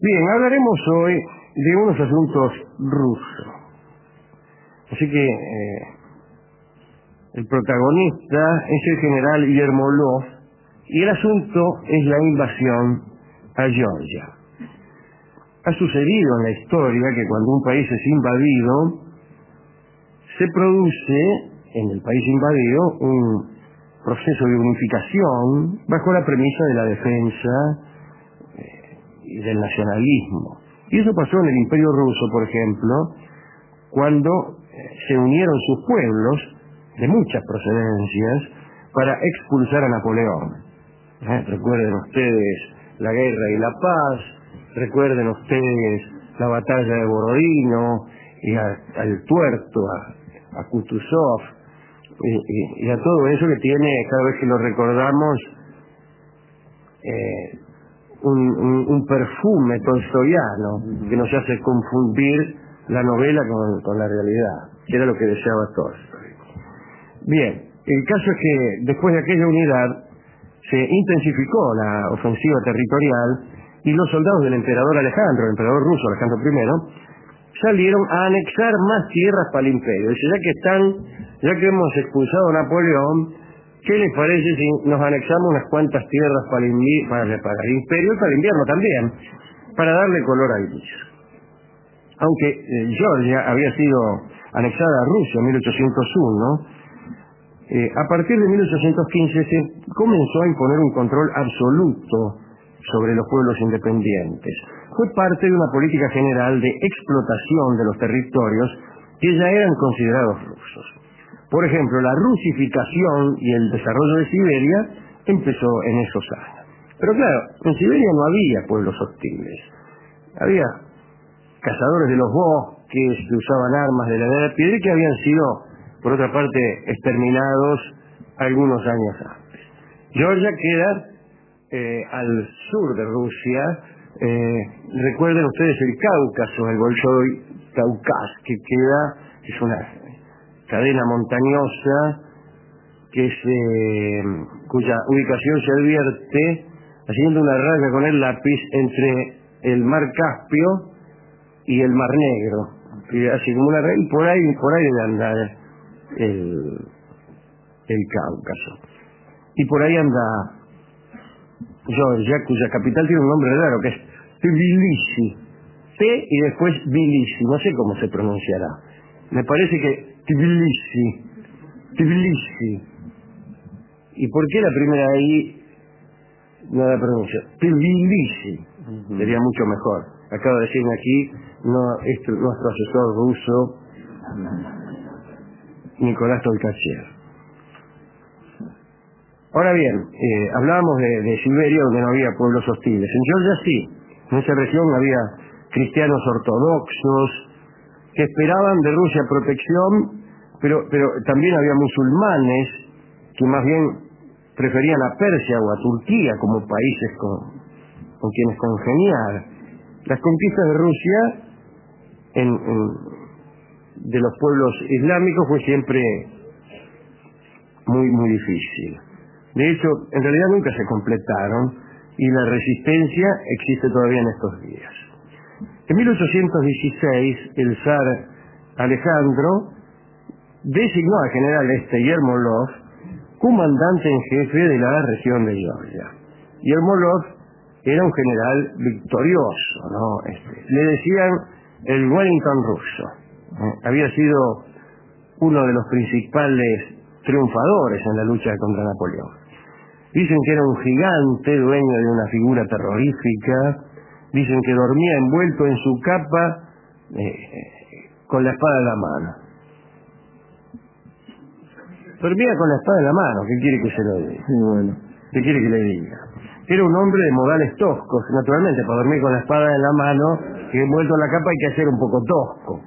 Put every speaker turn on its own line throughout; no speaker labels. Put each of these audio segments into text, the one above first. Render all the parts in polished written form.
Bien, hablaremos hoy de unos asuntos rusos. Así que el protagonista es el general Yermolov y el asunto es la invasión a Georgia. Ha sucedido en la historia que cuando un país es invadido, se produce en el país invadido un proceso de unificación bajo la premisa de la defensa y del nacionalismo. Y eso pasó en el Imperio Ruso, por ejemplo, cuando se unieron sus pueblos de muchas procedencias para expulsar a Napoleón. Recuerden ustedes la Guerra y la Paz, recuerden ustedes la batalla de Borodino y al tuerto, a Kutuzov, y a todo eso que tiene, cada vez que lo recordamos, un perfume tolstoyano que nos hace confundir la novela con la realidad, que era lo que deseaba Tolstoy. Bien, el caso es que después de aquella unidad se intensificó la ofensiva territorial y los soldados del emperador Alejandro, el emperador ruso Alejandro I, salieron a anexar más tierras para el imperio. Dice, ya que hemos expulsado a Napoleón, ¿qué les parece si nos anexamos unas cuantas tierras para el imperio y para el invierno también, para darle color al guiso? Aunque Georgia había sido anexada a Rusia en 1801, a partir de 1815 se comenzó a imponer un control absoluto sobre los pueblos independientes. Fue parte de una política general de explotación de los territorios que ya eran considerados rusos. Por ejemplo, la rusificación y el desarrollo de Siberia empezó en esos años. Pero claro, en Siberia no había pueblos hostiles. Había cazadores de los bosques que usaban armas de la edad de piedra y que habían sido, por otra parte, exterminados algunos años antes. Georgia queda al sur de Rusia. Recuerden ustedes el Cáucaso, el Bolshoi Cáucaso, que es una cadena montañosa cuya ubicación se advierte haciendo una raya con el lápiz entre el mar Caspio y el mar Negro, así como una raya, y por ahí debe andar el Cáucaso, y por ahí anda Georgia, cuya capital tiene un nombre raro que es Tbilisi, T y después Tbilisi, no sé cómo se pronunciará, me parece que Tbilisi. ¿Y por qué la primera I no la pronuncio? Tbilisi, sería mucho mejor. Acaba de decirme aquí nuestro asesor ruso, Nicolás Tolkachev. Ahora bien, hablábamos de Siberia, donde no había pueblos hostiles. En Georgia sí, en esa región había cristianos ortodoxos que esperaban de Rusia protección, pero también había musulmanes que más bien preferían a Persia o a Turquía como países con quienes congeniar. Las conquistas de Rusia de los pueblos islámicos fue siempre muy difícil. De hecho, en realidad nunca se completaron y la resistencia existe todavía en estos días. En 1816, el zar Alejandro designó al general Yermolov comandante en jefe de la región de Georgia. Yermolov era un general victorioso, ¿no? Le decían el Wellington ruso. Había sido uno de los principales triunfadores en la lucha contra Napoleón. Dicen que era un gigante dueño de una figura terrorífica. Dicen que dormía envuelto en su capa con la espada en la mano. Dormía con la espada en la mano, ¿qué quiere que se lo diga? Bueno, ¿qué quiere que le diga? Era un hombre de modales toscos, naturalmente, para dormir con la espada en la mano y envuelto en la capa hay que ser un poco tosco.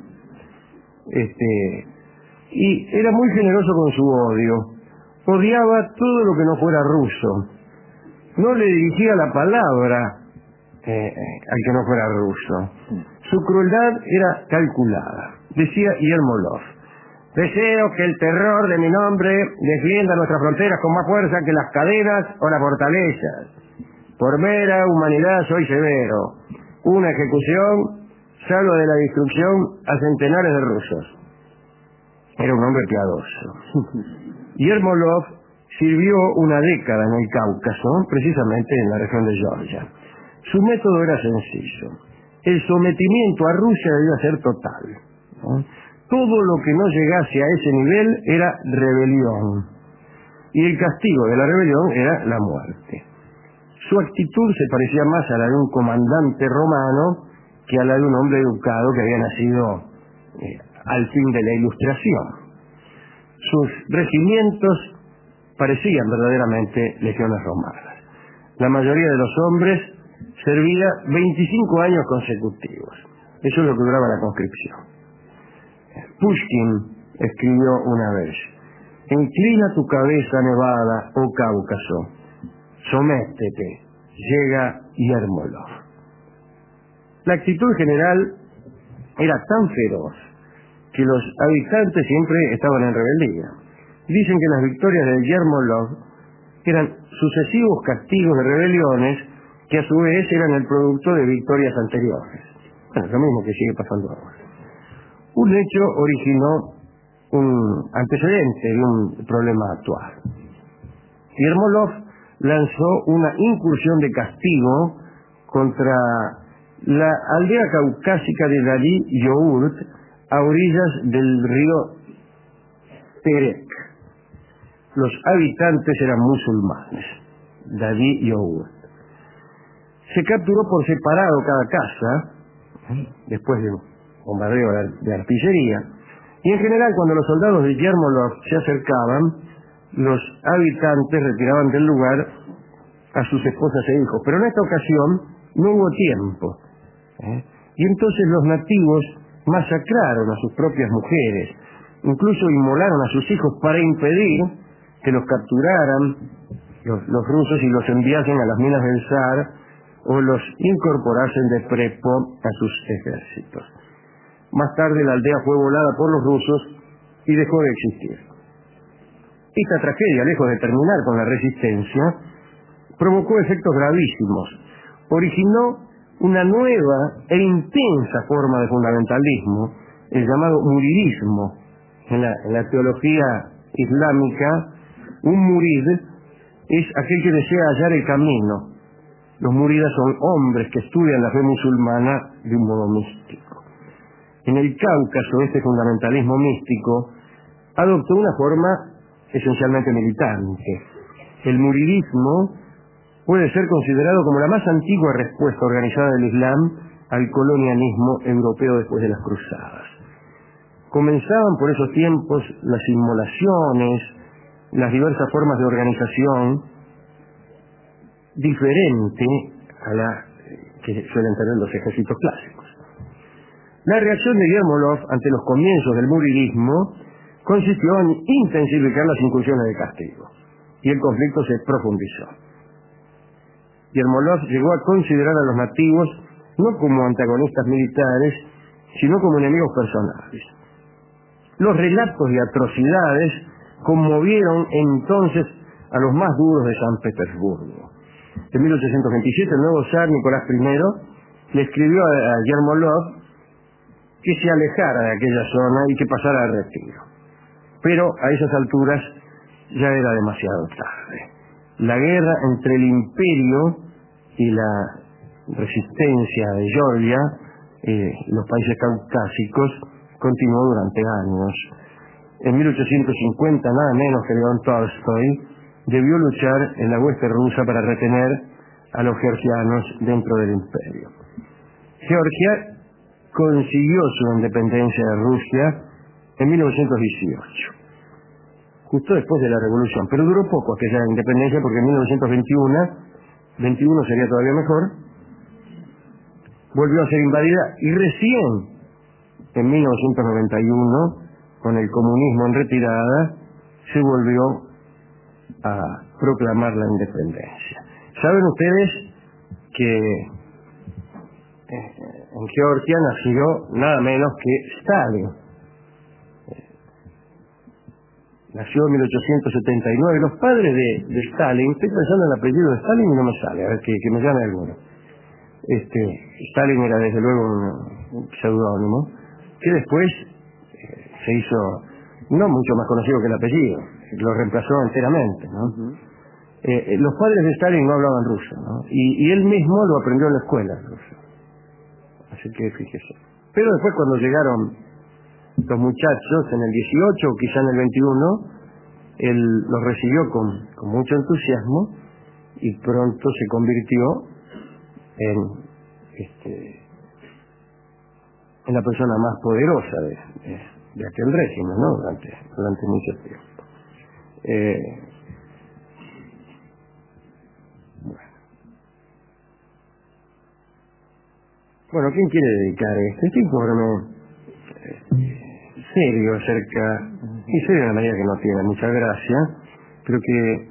Y era muy generoso con su odio. Odiaba todo lo que no fuera ruso. No le dirigía la palabra al que no fuera ruso. Su crueldad era calculada. Decía Yermolov: deseo que el terror de mi nombre defienda nuestras fronteras con más fuerza que las cadenas o las fortalezas. Por mera humanidad soy severo. una ejecución, salvo de la destrucción a centenares de rusos. Era un hombre piadoso. Yermolov sirvió una década en el Cáucaso, precisamente en la región de Georgia. Su método era sencillo. El sometimiento a Rusia debía ser total, ¿no? Todo lo que no llegase a ese nivel era rebelión. Y el castigo de la rebelión era la muerte. Su actitud se parecía más a la de un comandante romano que a la de un hombre educado que había nacido al fin de la Ilustración. Sus regimientos parecían verdaderamente legiones romanas. La mayoría de los hombres servía 25 años consecutivos. Eso es lo que duraba la conscripción. Pushkin escribió una vez: inclina tu cabeza nevada, oh Cáucaso, sométete, llega Yermolov. La actitud general era tan feroz que los habitantes siempre estaban en rebeldía. Dicen que las victorias de Yermolov eran sucesivos castigos de rebeliones que a su vez eran el producto de victorias anteriores. Bueno, lo mismo que sigue pasando ahora. Un hecho originó un antecedente de un problema actual. Yermolov lanzó una incursión de castigo contra la aldea caucásica de Dadi Yourt, a orillas del río Terek. Los habitantes eran musulmanes. Dadi Yourt. Se capturó por separado cada casa, después de un bombardeo de artillería, y en general cuando los soldados de Yermolov se acercaban, los habitantes retiraban del lugar a sus esposas e hijos. Pero en esta ocasión no hubo tiempo, y entonces los nativos masacraron a sus propias mujeres, incluso inmolaron a sus hijos para impedir que los capturaran los rusos y los enviasen a las minas del Sar o los incorporasen de prepo a sus ejércitos. Más tarde la aldea fue volada por los rusos y dejó de existir. Esta tragedia, lejos de terminar con la resistencia, provocó efectos gravísimos. Originó una nueva e intensa forma de fundamentalismo, el llamado muridismo. En la teología islámica, un murid es aquel que desea hallar el camino. Los muridas son hombres que estudian la fe musulmana de un modo místico. En el Cáucaso, este fundamentalismo místico adoptó una forma esencialmente militante. El muridismo puede ser considerado como la más antigua respuesta organizada del Islam al colonialismo europeo después de las cruzadas. Comenzaban por esos tiempos las inmolaciones, las diversas formas de organización diferente a la que suelen tener los ejércitos clásicos. La reacción de Yermolov ante los comienzos del muridismo consistió en intensificar las incursiones de castigo, y el conflicto se profundizó. Yermolov llegó a considerar a los nativos no como antagonistas militares, sino como enemigos personales. Los relatos de atrocidades conmovieron entonces a los más duros de San Petersburgo. En 1827 el nuevo zar Nicolás I le escribió a Yermolov que se alejara de aquella zona y que pasara al retiro. Pero a esas alturas ya era demasiado tarde. La guerra entre el imperio y la resistencia de Georgia, los países caucásicos, continuó durante años. En 1850, nada menos que León Tolstoy debió luchar en la hueste rusa para retener a los georgianos dentro del imperio. Georgia consiguió su independencia de Rusia en 1918, justo después de la revolución, pero duró poco aquella independencia porque en 1921 sería todavía mejor, volvió a ser invadida y recién en 1991, con el comunismo en retirada, se volvió a proclamar la independencia. ¿Saben ustedes que en Georgia nació nada menos que Stalin? Nació en 1879. Los padres de Stalin, estoy pensando en el apellido de Stalin y no me sale, a ver que me llame alguno. Stalin era desde luego un seudónimo, que después se hizo no mucho más conocido que el apellido, lo reemplazó enteramente, ¿no? Los padres de Stalin no hablaban ruso, ¿no? Y él mismo lo aprendió en la escuela ruso. Así que fíjese. Pero después cuando llegaron los muchachos en el 18 o quizá en el 21, él los recibió con mucho entusiasmo y pronto se convirtió en la persona más poderosa de aquel régimen, ¿no? Durante mucho tiempo. Bueno, ¿quién quiere dedicar este informe serio acerca, y serio de una manera que no tiene mucha gracia, pero que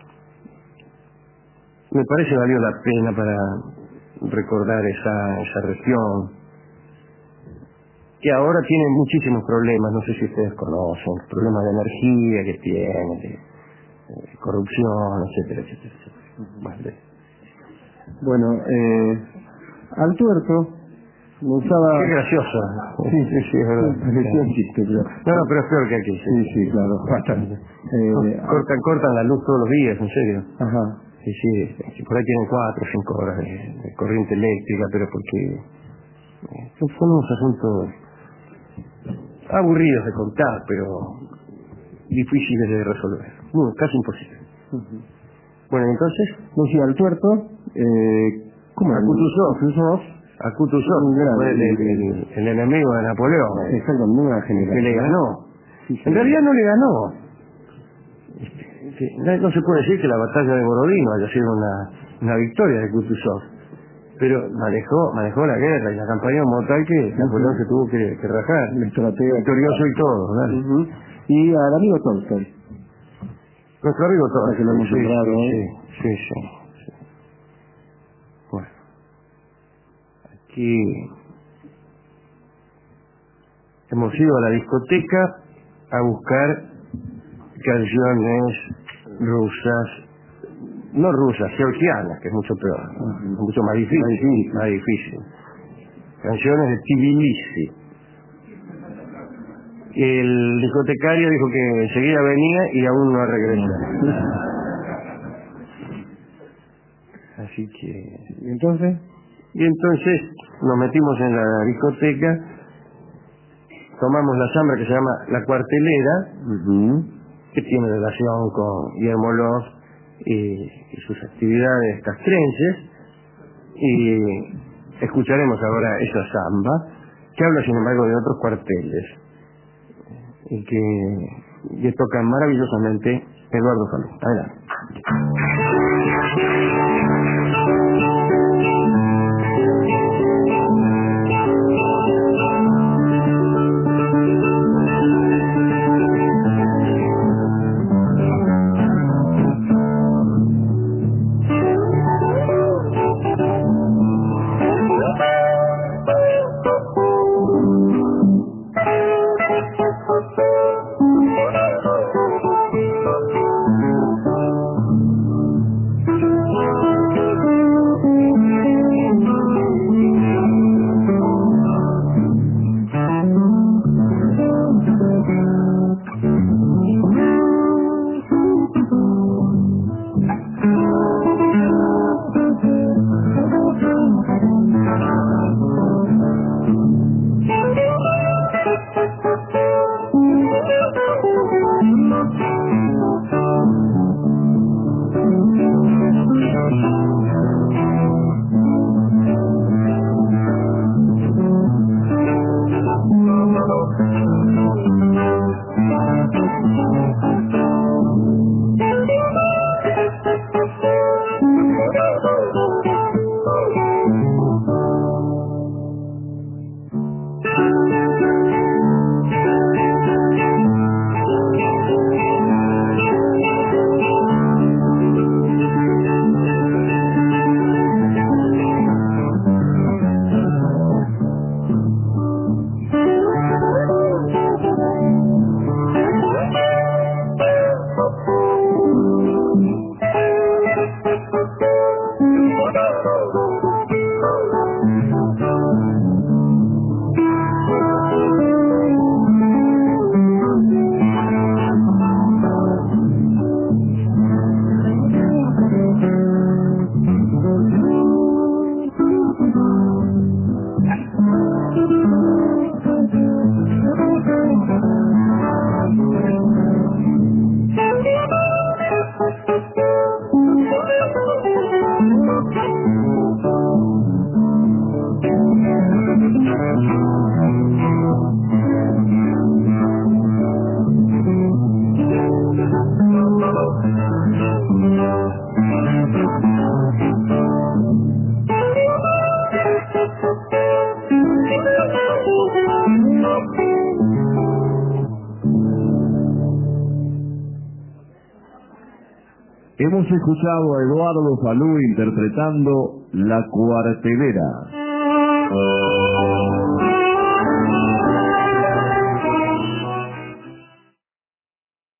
me parece valió la pena para recordar esa región, que ahora tiene muchísimos problemas, no sé si ustedes conocen, problemas de energía que tiene, de corrupción, etcétera, etcétera, etcétera.
Bueno, al tuerto lo usaba...
Qué gracioso.
Sí, es verdad. Parecía un chiste, pero...
No, pero es peor que aquí.
Sí, claro, bastante.
Cortan la luz todos los días, en serio.
Ajá.
Sí, por ahí tienen 4 o 5 horas de corriente eléctrica, pero porque son unos asuntos aburridos de contar, pero difíciles de resolver. Casi imposible. Bueno, entonces...
No, sí, al tuerto... ¿Cómo era?
A Kutuzov, fue el enemigo de Napoleón.
Exactamente, una general.
Que le ganó.
Sí,
en realidad no le ganó. No se puede decir que la batalla de Borodino haya sido una victoria de Kutuzov, pero manejó la guerra y la campaña como tal que Napoleón se tuvo que rajar. Victorioso y todo, ¿verdad?
Y al amigo Tolstoy.
Nuestro amigo Tolstoy.
Que lo hemos nombrado,
sí. Bueno. Aquí hemos ido a la discoteca a buscar canciones rusas, no rusas, georgianas, que es mucho peor, mucho más difícil. Canciones de Tbilisi. El discotecario dijo que enseguida venía y aún no ha regresado. Así que...
¿Y entonces
nos metimos en la discoteca, tomamos la zambra que se llama La Cuartelera, que tiene relación con Guillermo Loz y sus actividades castrenses, y escucharemos ahora esa samba, que habla sin embargo de otros cuarteles, y que toca maravillosamente Eduardo Falú. Adelante.
Hemos escuchado a Eduardo Falú interpretando La Cuartelera.